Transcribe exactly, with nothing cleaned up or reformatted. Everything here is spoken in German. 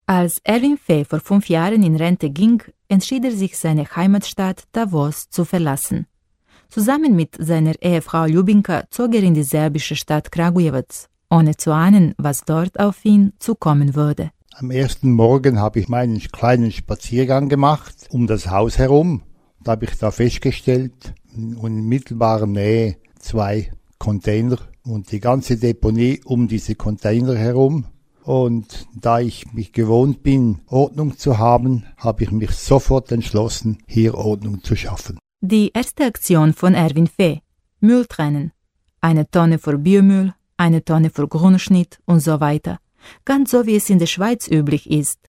Als Erwin Fee vor fünf Jahren in Rente ging, entschied er sich, seine Heimatstadt Davos zu verlassen. Zusammen mit seiner Ehefrau Ljubinka zog er in die serbische Stadt Kragujevac, ohne zu ahnen, was dort auf ihn zukommen würde. Am ersten Morgen habe ich meinen kleinen Spaziergang gemacht, um das Haus herum. Da habe ich da festgestellt, und in mittelbarer Nähe zwei Container und die ganze Deponie um diese Container herum. Und da ich mich gewohnt bin, Ordnung zu haben, habe ich mich sofort entschlossen, hier Ordnung zu schaffen. Die erste Aktion von Erwin Fee: Müll trennen. Eine Tonne für Biomüll, eine Tonne für Grünschnitt und so weiter. Ganz so wie es in der Schweiz üblich ist.